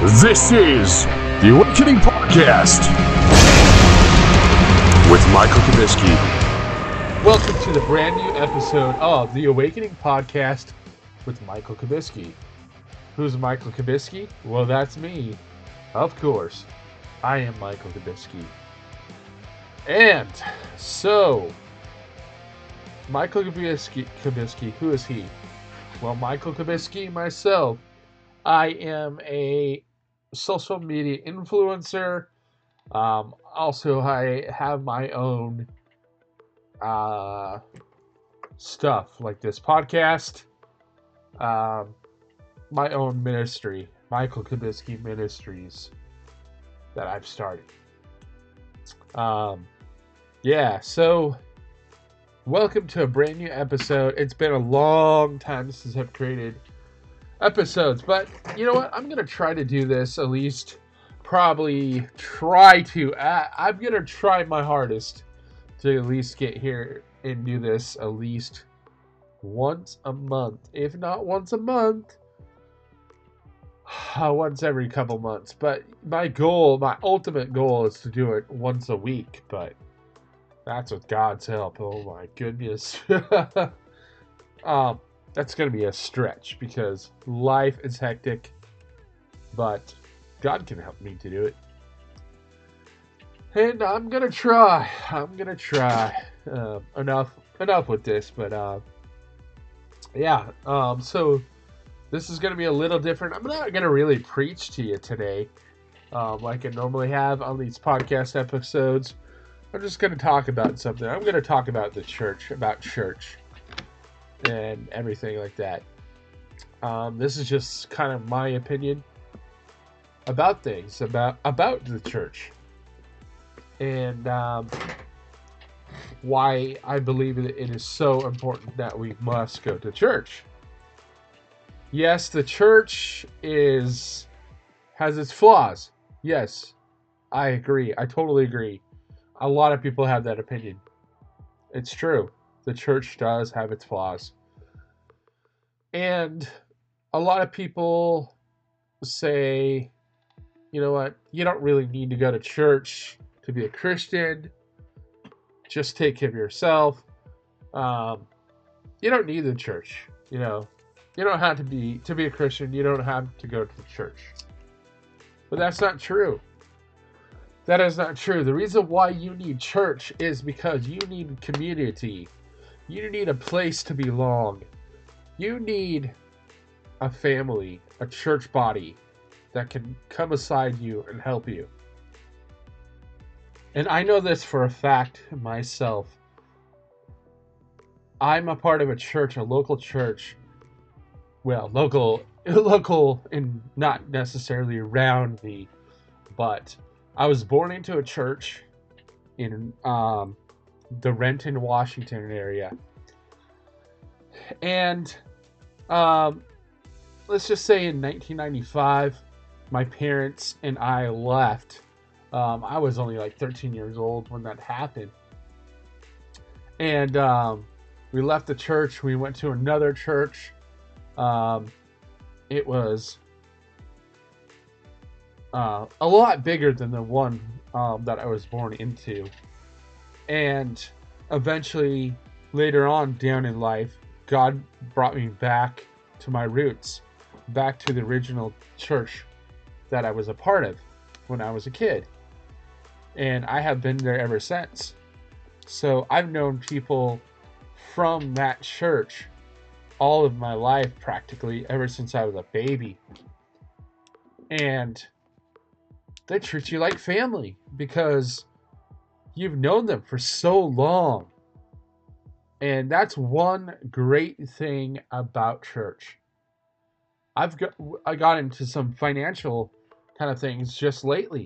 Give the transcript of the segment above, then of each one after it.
This is the Awakening Podcast with Michael Kubisky. Welcome to the brand new episode of the Awakening Podcast with Michael Kubisky. Who's Michael Kubisky? Well, that's me. Of course, I am Michael Kubisky. And so, Michael Kubisky, who is he? Well, Michael Kubisky, myself, I am a social media influencer. Also, I have my own stuff like this podcast, my own ministry, Michael Kubisky Ministries, that I've started. So welcome to a brand new episode. It's been a long time since I've created episodes, but you know what? I'm gonna try to do this at least. I'm gonna try my hardest to at least get here and do this at least once a month, if not once a month, once every couple months. But my ultimate goal is to do it once a week, but that's with God's help. Oh my goodness. That's going to be a stretch because life is hectic, but God can help me to do it. And I'm going to try. Enough with this, but so this is going to be a little different. I'm not going to really preach to you today like I normally have on these podcast episodes. I'm just going to talk about something. I'm going to talk about the church, and everything like that. This is just kind of my opinion about things, about the church, and why I believe that it is so important that we must go to church. Yes, the church has its flaws. Yes, I agree. I totally agree. A lot of people have that opinion. It's true. The church does have its flaws. And a lot of people say, you know what, you don't really need to go to church to be a Christian. Just take care of yourself. You don't need the church. You don't have to be a Christian. You don't have to go to the church. But that's not true. That is not true. The reason why you need church is because you need community. You need a place to belong. You need a family, a church body that can come beside you and help you. And I know this for a fact myself. I'm a part of a church, a local church. Well, local and not necessarily around me, but I was born into a church in the Renton, Washington area. And let's just say in 1995, my parents and I left. I was only like 13 years old when that happened. And we left the church. We went to another church. It was a lot bigger than the one that I was born into. And eventually, later on down in life, God brought me back to my roots, back to the original church that I was a part of when I was a kid. And I have been there ever since. So I've known people from that church all of my life, practically, ever since I was a baby. And they treat you like family because you've known them for so long. And that's one great thing about church. I got into some financial kind of things just lately.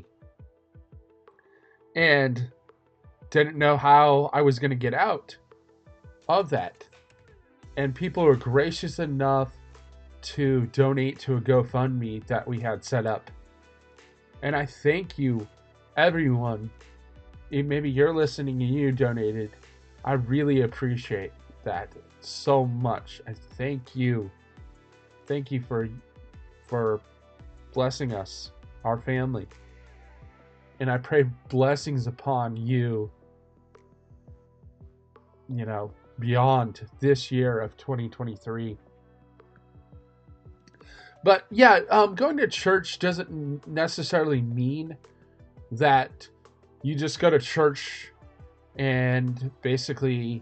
And didn't know how I was going to get out of that. And people were gracious enough to donate to a GoFundMe that we had set up. And I thank you, everyone. Maybe you're listening and you donated. I really appreciate that so much. I thank you. Thank you for blessing us, our family. And I pray blessings upon you, beyond this year of 2023. But yeah, going to church doesn't necessarily mean that you just go to church and basically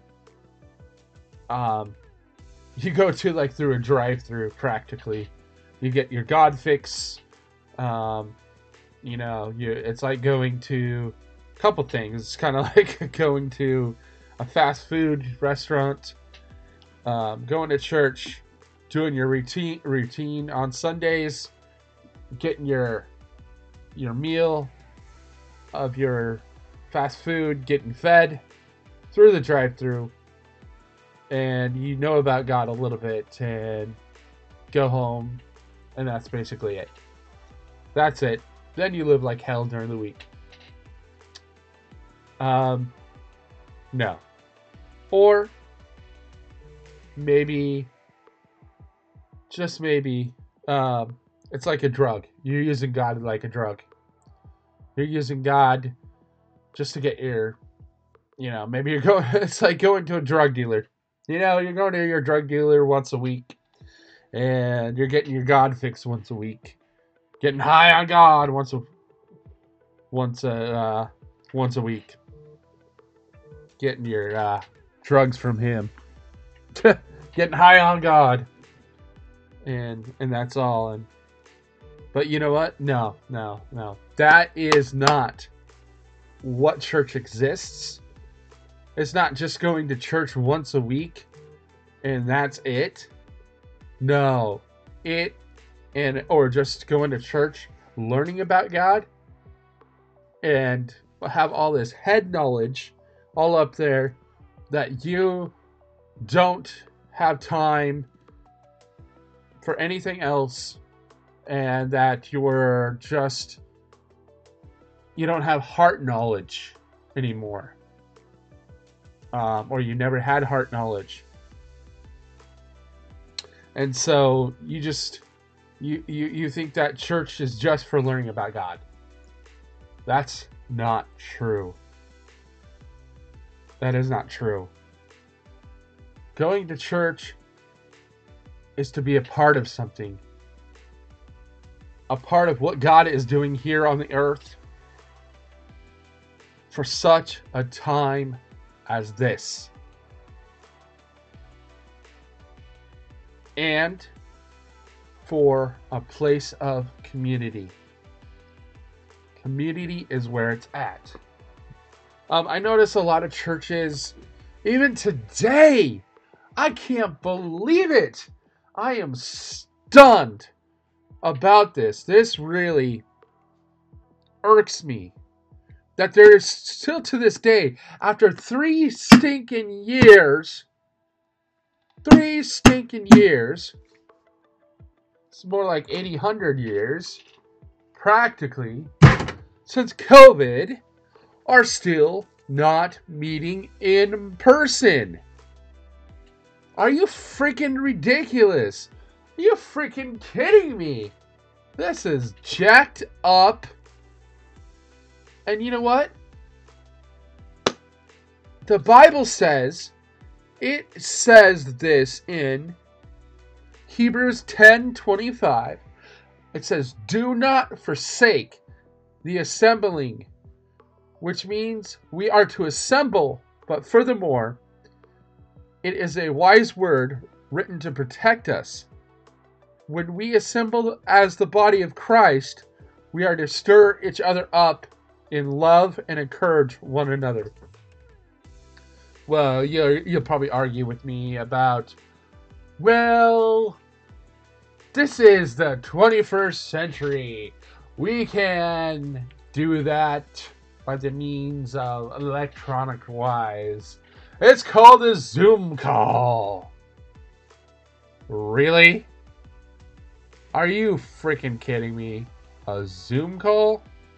you go to like through a drive-through practically. You get your God fix. It's like going to a couple things. It's kind of like going to a fast food restaurant, going to church, doing your routine on Sundays, getting your meal of your fast food, getting fed through the drive-through, and you know about God a little bit, and go home, and that's basically it. That's it. Then you live like hell during the week. No. Or maybe, just maybe, it's like a drug. You're using God like a drug. You're using God just to get your, maybe you're going, it's like going to a drug dealer. You're going to your drug dealer once a week, and you're getting your God fix once a week. Getting high on God once a week. Getting your drugs from him. Getting high on God. And that's all. But you know what? No. That is not what church exists. It's not just going to church once a week and that's it. No. Or just going to church, learning about God, and have all this head knowledge all up there that you don't have time for anything else, and that you don't have heart knowledge anymore, or you never had heart knowledge, and so you think that church is just for learning about God. That's not true. That is not true. Going to church is to be a part of something. A part of what God is doing here on the earth for such a time as this. And for a place of community. Community is where it's at. I notice a lot of churches, even today, I can't believe it. I am stunned about this. This really irks me that there is still to this day, after 3 stinking years, it's more like 100 years, practically, since COVID, are still not meeting in person. Are you freaking ridiculous? Are you freaking kidding me? This is jacked up. And you know what? The Bible says, it says this in Hebrews 10:25. It says, "Do not forsake the assembling," which means we are to assemble, but furthermore, it is a wise word written to protect us. When we assemble as the body of Christ, we are to stir each other up in love and encourage one another. Well, you'll probably argue with me about, well, this is the 21st century. We can do that by the means of electronic wise. It's called a Zoom call. Really? Are you freaking kidding me? A Zoom call?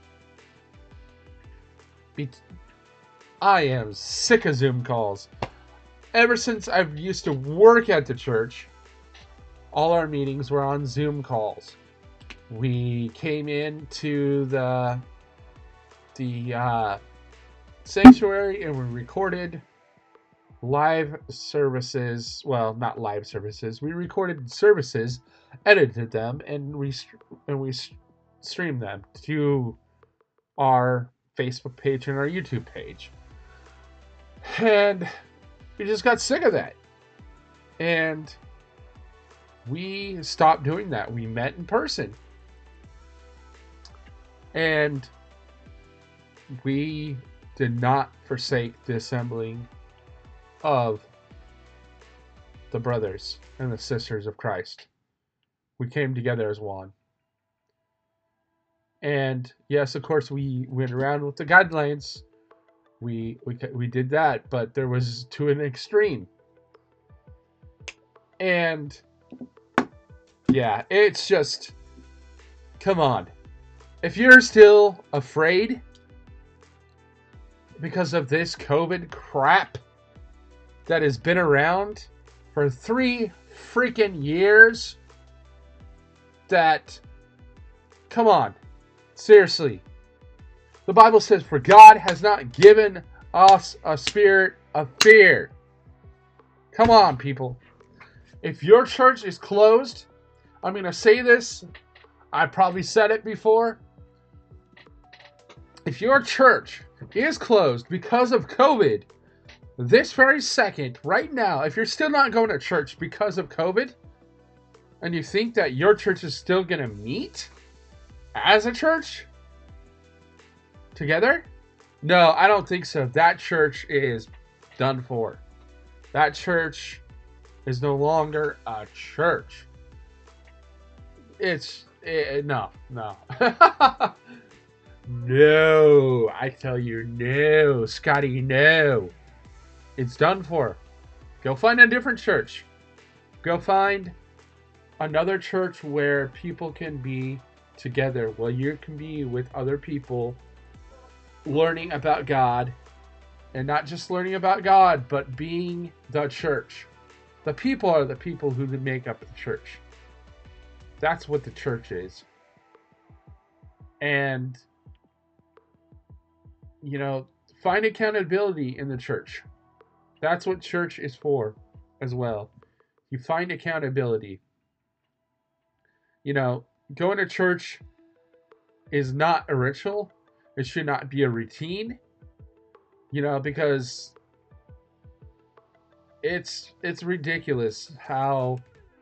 I am sick of Zoom calls. Ever since I've used to work at the church, all our meetings were on Zoom calls. We came into the sanctuary and we recorded live services. Well, not live services. We recorded services, edited them, and we streamed them to our Facebook page and our YouTube page. And we just got sick of that. And we stopped doing that. We met in person. And we did not forsake the assembling of the brothers and the sisters of Christ. We came together as one. And yes, of course, we went around with the guidelines. We did that, but there was to an extreme. And yeah, it's just, come on. If you're still afraid because of this COVID crap that has been around for 3 freaking years, that, come on, seriously. The Bible says, for God has not given us a spirit of fear. Come on, people. If your church is closed, I'm going to say this, I probably said it before. If your church is closed because of COVID, this very second, right now, if you're still not going to church because of COVID, and you think that your church is still going to meet as a church together, no, I don't think so. That church is done for. That church is no longer a church. No. No, I tell you, no, Scotty, no. It's done for. Go find a different church. Go find another church where people can be together, where you can be with other people learning about God, and not just learning about God, but being the church. The people are the people who make up the church. That's what the church is. And, find accountability in the church. That's what church is for as well. You find accountability. Going to church is not a ritual. It should not be a routine. Because it's ridiculous how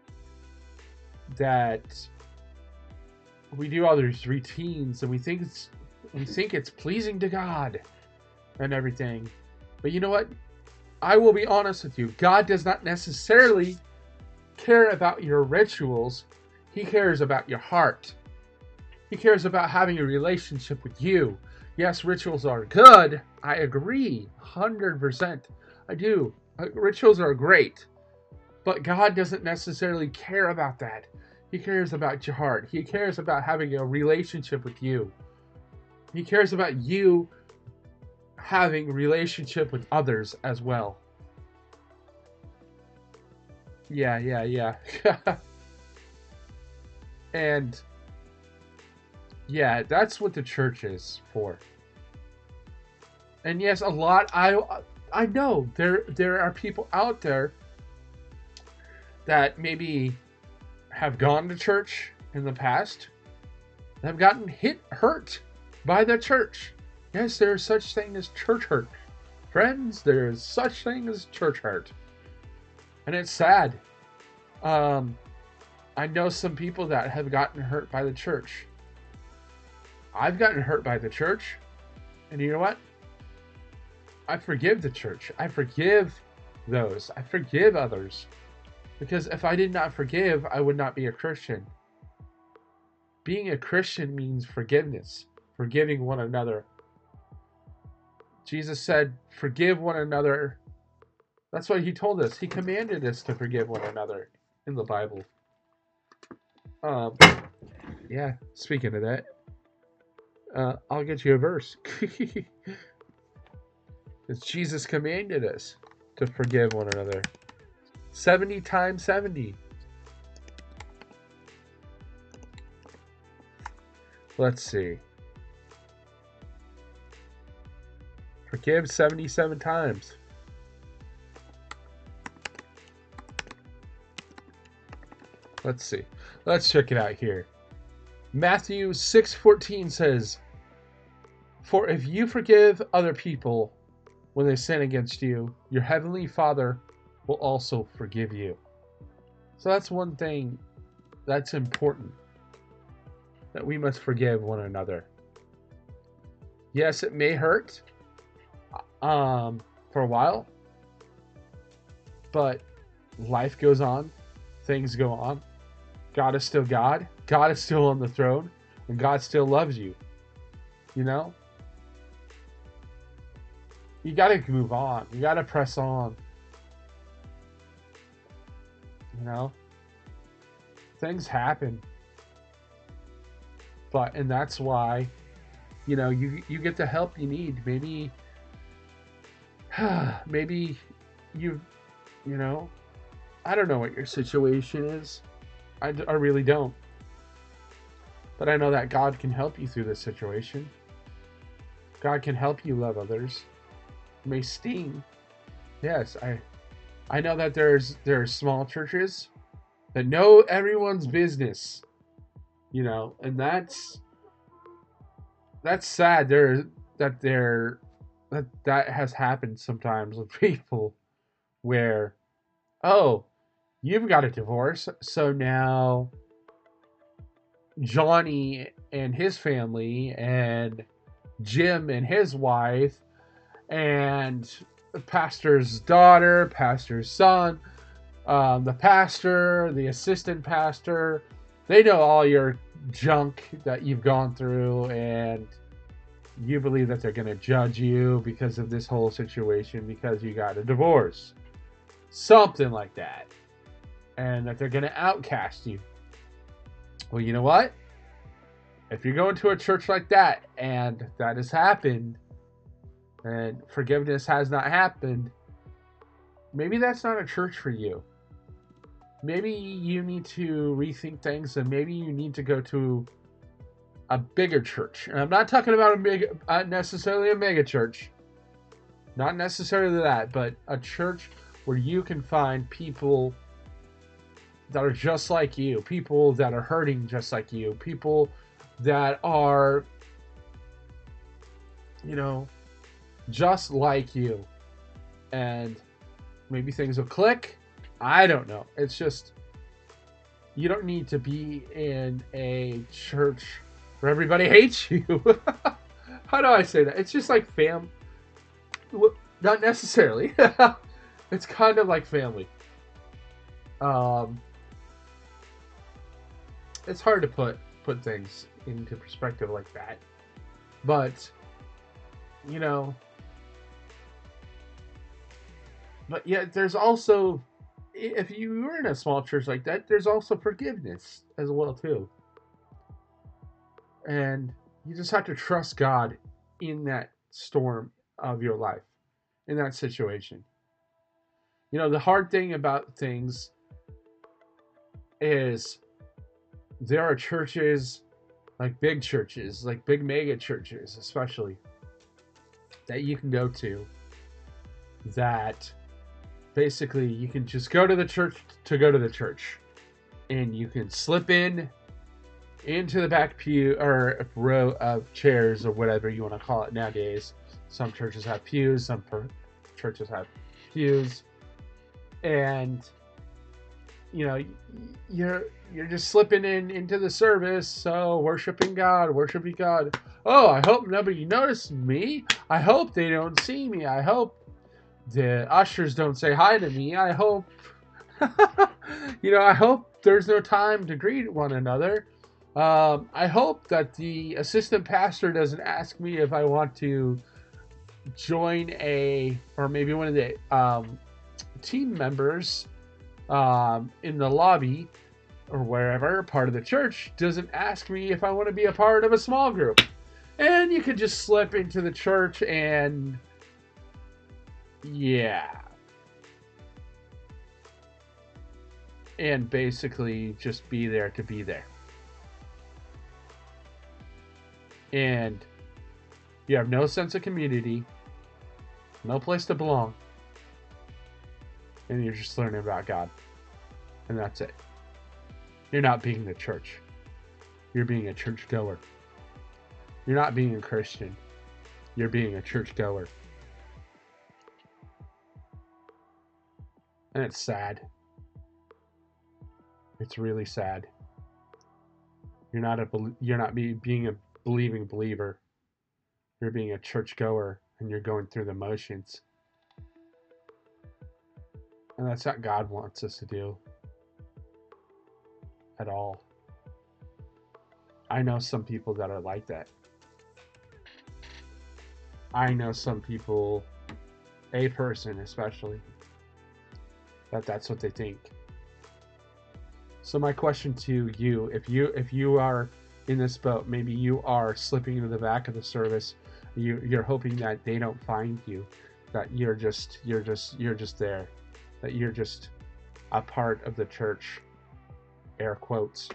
that we do all these routines and we think it's pleasing to God and everything. But you know what? I will be honest with you. God does not necessarily care about your rituals. He cares about your heart. He cares about having a relationship with you. Yes, rituals are good. I agree. 100%. I do. Rituals are great. But God doesn't necessarily care about that. He cares about your heart. He cares about having a relationship with you. He cares about you having a relationship with others as well. Yeah. And yeah, that's what the church is for. And yes, a lot, I know there are people out there that maybe have gone to church in the past, have gotten hurt by the church. Yes, there is such thing as church hurt. Friends, there is such thing as church hurt. And it's sad. I know some people that have gotten hurt by the church. I've gotten hurt by the church. And you know what? I forgive the church. I forgive those. I forgive others. Because if I did not forgive, I would not be a Christian. Being a Christian means forgiveness. Forgiving one another. Jesus said, forgive one another. That's what he told us. He commanded us to forgive one another in the Bible. Yeah, speaking of that, I'll get you a verse. Because Jesus commanded us to forgive one another. 70 times 70. Let's see. Forgive 77 times. Let's see. Let's check it out here. Matthew 6:14 says, "For if you forgive other people when they sin against you, your heavenly Father will also forgive you." So that's one thing that's important, that we must forgive one another. Yes, it may hurt for a while, but life goes on, things go on. God is still God. God is still on the throne, and God still loves you. You know? You gotta move on. You gotta press on. You know? Things happen. And that's why, you get the help you need. Maybe you I don't know what your situation is. I really don't. But I know that God can help you through this situation. God can help you love others. It may sting. Yes, I know that there are small churches that know everyone's business. And that's sad. That has happened sometimes with people where, oh, you've got a divorce, so now Johnny and his family and Jim and his wife and the pastor's daughter, pastor's son, the pastor, the assistant pastor, they know all your junk that you've gone through, and you believe that they're going to judge you because of this whole situation because you got a divorce. Something like that. And that they're going to outcast you. Well, you know what? If you're going to a church like that and that has happened and forgiveness has not happened, maybe that's not a church for you. Maybe you need to rethink things, and maybe you need to go to a bigger church. And I'm not talking about necessarily a mega church. Not necessarily that, but a church where you can find people that are just like you, people that are hurting just like you, people that are, just like you. And maybe things will click. I don't know. It's just, you don't need to be in a church where everybody hates you. How do I say that? It's just like not necessarily. It's kind of like family. It's hard to put things into perspective like that. But, but yeah, there's also, if you were in a small church like that, there's also forgiveness as well too. And you just have to trust God in that storm of your life, in that situation. The hard thing about things is there are churches, like big mega churches especially, that you can go to that basically you can just go to the church to go to the church, and you can slip into the back pew or row of chairs or whatever you want to call it nowadays. Some churches have pews, some churches have pews, and you're just slipping into the service, so worshiping God. Oh, I hope nobody notices me. I hope they don't see me. I hope the ushers don't say hi to me. I hope I hope there's no time to greet one another. I hope that the assistant pastor doesn't ask me if I want to join or maybe one of the team members in the lobby or wherever, part of the church, doesn't ask me if I want to be a part of a small group. And you could just slip into the church and and basically just be there to be there. and you have no sense of community, no place to belong, and you're just learning about God. And that's it. You're not being the church. You're being a churchgoer. You're not being a Christian. You're being a churchgoer. And it's sad. It's really sad. You're not being a believing believer. You're being a churchgoer, and you're going through the motions. And that's what God wants us to do. At all. I know some people that are like that. I know some people, a person especially, that's what they think. So my question to you, if you are in this boat, maybe you are slipping into the back of the service, you're hoping that they don't find you, that you're just there, that you're just a part of the church, air quotes,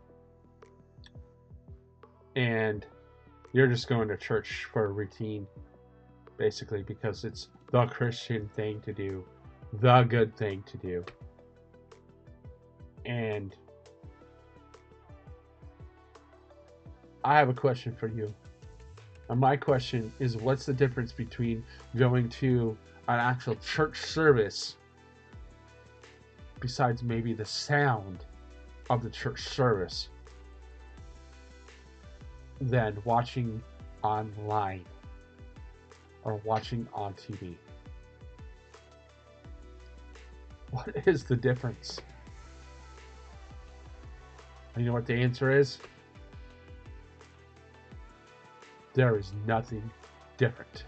and you're just going to church for a routine, basically, because it's the Christian thing to do, the good thing to do. And I have a question for you. And my question is, what's the difference between going to an actual church service, besides maybe the sound of the church service, than watching online or watching on TV? What is the difference? And you know what the answer is? There is nothing different.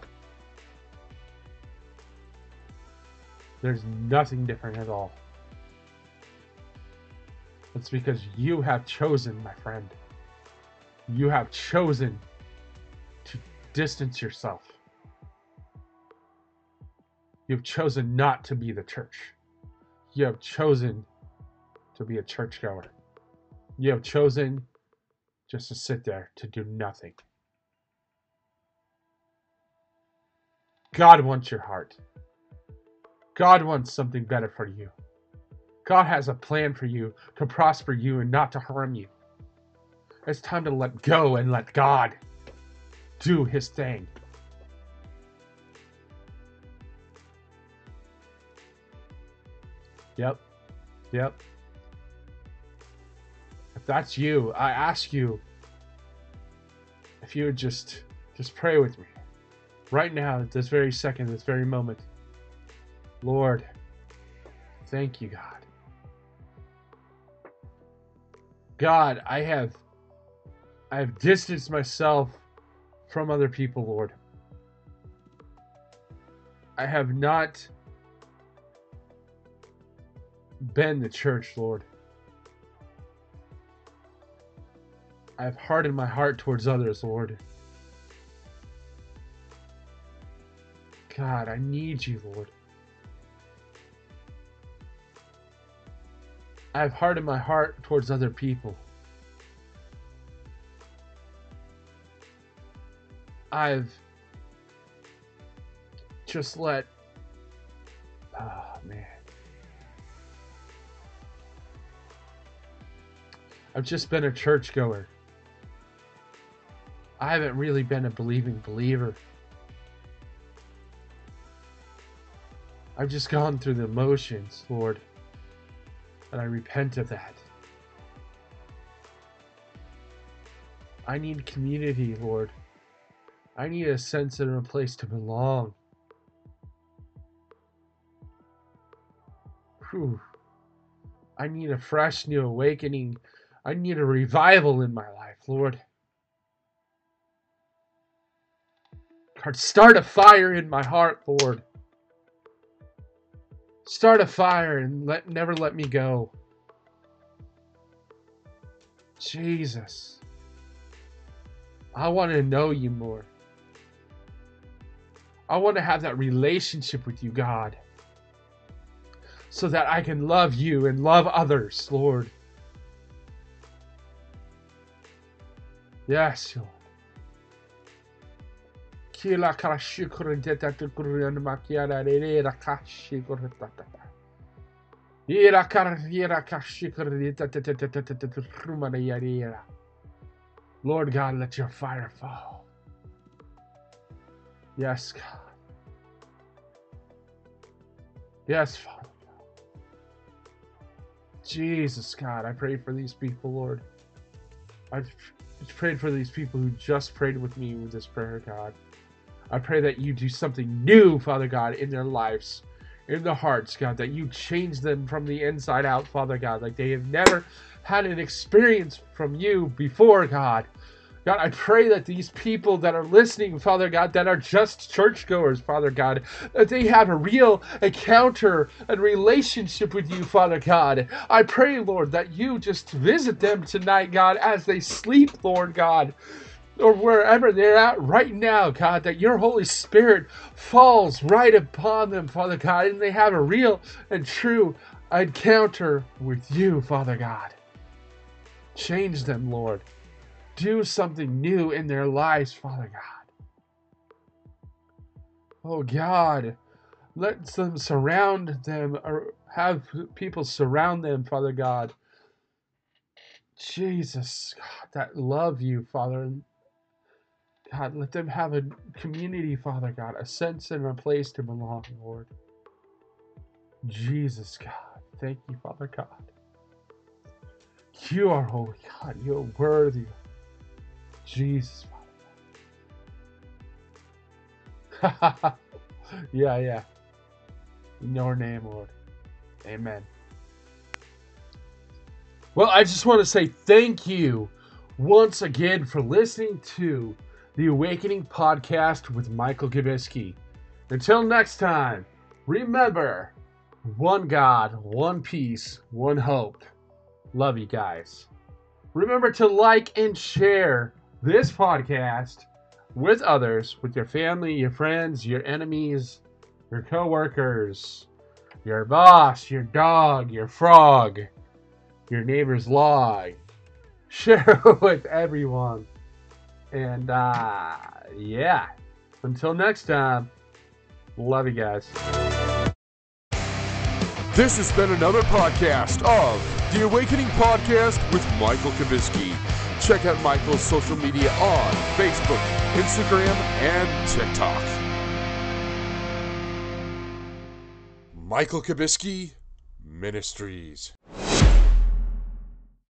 There's nothing different at all. It's because you have chosen, my friend. You have chosen to distance yourself. You've chosen not to be the church. You have chosen to be a churchgoer. You have chosen just to sit there to do nothing. God wants your heart. God wants something better for you. God has a plan for you to prosper you and not to harm you. It's time to let go and let God do his thing. Yep. If that's you, I ask you if you would just pray with me. Right now, at this very second, this very moment. Lord, thank you, God. God, I have distanced myself from other people, Lord. I have not been the church, Lord. I have hardened my heart towards others, Lord. God, I need you, Lord. I have hardened my heart towards other people. I've just let... Oh, man. I've just been a churchgoer. I haven't really been a believing believer. I've just gone through the motions, Lord. And I repent of that. I need community, Lord. I need a sense and a place to belong. Whew. I need a fresh new awakening. I need a revival in my life, Lord. God, start a fire in my heart, Lord. Start a fire and never let me go. Jesus. I want to know you more. I want to have that relationship with you, God. So that I can love you and love others, Lord. Yes, Lord. Kila Karashikurideta to Kurian Makiana, Rera Kashikuritata. Ira Karira Kashikurideta to Rumana Yarira. Lord God, let your fire fall. Yes, God. Yes, Father. Jesus, God, I pray for these people, Lord. I prayed for these people who just prayed with me with this prayer, God. I pray that you do something new, Father God, in their lives, in their hearts, God, that you change them from the inside out, Father God, like they have never had an experience from you before, God. God, I pray that these people that are listening, Father God, that are just churchgoers, Father God, that they have a real encounter and relationship with you, Father God. I pray, Lord, that you just visit them tonight, God, as they sleep, Lord God, or wherever they're at right now, God, that your Holy Spirit falls right upon them, Father God, and they have a real and true encounter with you, Father God. Change them, Lord. Do something new in their lives, Father God. Oh God, let them surround them, or have people surround them, Father God. Jesus, God, that love you, Father. God, let them have a community, Father God, a sense and a place to belong, Lord. Jesus, God, thank you, Father God. You are holy, God. You are worthy. Jesus, Father. Yeah. In your name, Lord. Amen. Well, I just want to say thank you once again for listening to the Awakening Podcast with Michael Kubisky. Until next time, remember, one God, one peace, one hope. Love you guys. Remember to like and share this podcast with others, with your family, your friends, your enemies, your coworkers, your boss, your dog, your frog, your neighbor's log. Share it with everyone. And yeah, until next time, love you guys. This has been another podcast of The Awakening Podcast with Michael Kubisky. Check out Michael's social media on Facebook, Instagram, and TikTok. Michael Kubisky Ministries.